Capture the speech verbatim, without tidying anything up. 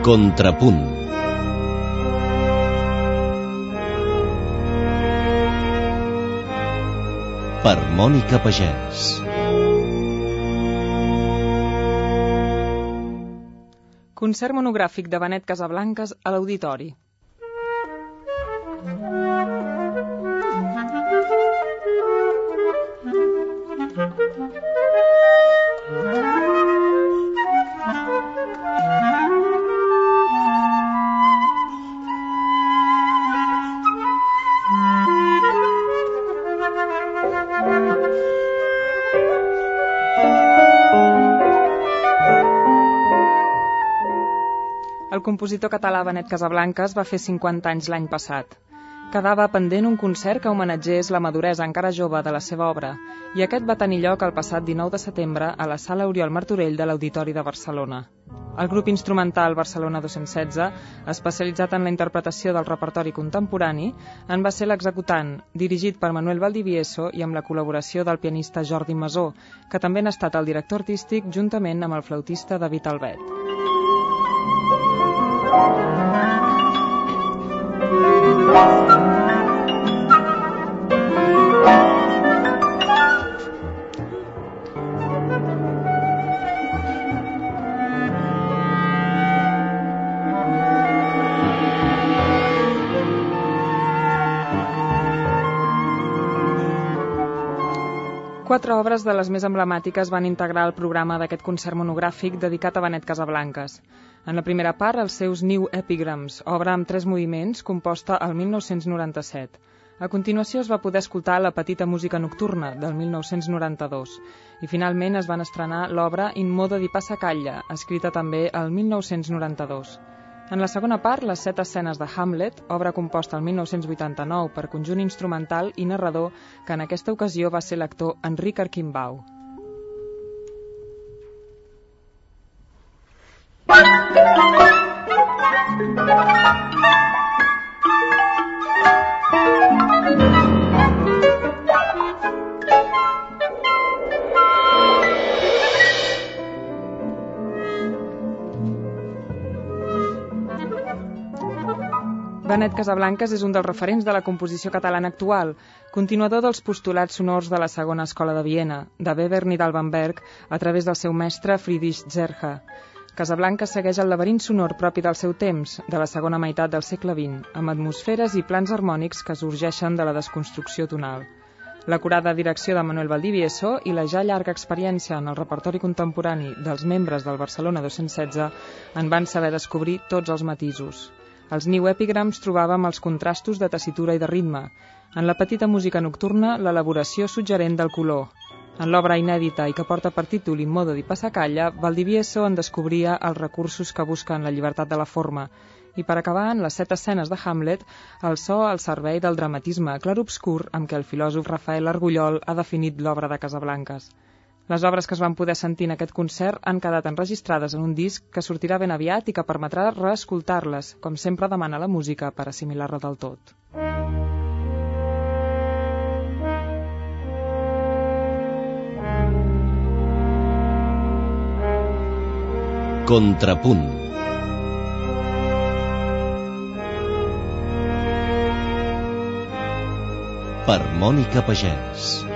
Contrapunt. Per Mònica Pagès. Concert monogràfic de Benet Casablancas a l'Auditori. El compositor català Benet Casablancas va fer cinquanta anys l'any passat. Quedava pendent un concert que homenatgés la maduresa encara jove de la seva obra, i aquest va tenir lloc el passat dinou de setembre a la Sala Oriol Martorell de l'Auditori de Barcelona. El grup instrumental Barcelona dos-cents setze, especialitzat en la interpretació del repertori contemporani, en va ser l'executant, dirigit per Manuel Valdivieso i amb la col·laboració del pianista Jordi Masó, que també n'ha estat el director artístic juntament amb el flautista David Albet. Quatre obres de les més emblemàtiques van integrar el programa d'aquest concert monogràfic dedicat a Benet Casablancas. En la primera part, els seus New Epigrams, obra amb tres moviments, composta el mil nou-cents noranta-set. A continuació es va poder escoltar La petita música nocturna, del mil nou-cents noranta-dos. I finalment es van estrenar l'obra In modo di passacaglia, escrita també el mil nou-cents noranta-dos. En la segona part, les set escenes de Hamlet, obra composta el mil nou-cents vuitanta-nou per conjunt instrumental i narrador, que en aquesta ocasió va ser l'actor Enric Arquimbau. Benet Casablancas és un dels referents de la composició catalana actual, continuador dels postulats sonors de la segona escola de Viena, de Webern i d'Albanberg, a través del seu mestre Friedrich Zerha. Casablancas segueix el laberint sonor propi del seu temps, de la segona meitat del segle vint, amb atmosferes i plans harmònics que sorgeixen de la desconstrucció tonal. L'acurada direcció de Manuel Valdivieso i la ja llarga experiència en el repertori contemporani dels membres del Barcelona dos-cents setze en van saber descobrir tots els matisos. Als New Epigrams trobàvem els contrastos de tessitura i de ritme. En la petita música nocturna, l'elaboració suggerent del color. En l'obra inèdita i que porta per títol In modo di passacaglia, Valdivieso en descobria els recursos que busquen la llibertat de la forma. I per acabar, en les set escenes de Hamlet, el so al servei del dramatisme clarobscur amb què el filòsof Rafael Argullol ha definit l'obra de Casablancas. Les obres que es van poder sentir en aquest concert han quedat enregistrades en un disc que sortirà ben aviat i que permetrà reescoltar-les, com sempre demana la música per assimilar-la del tot. Contrapunt. Per Mònica Pagès.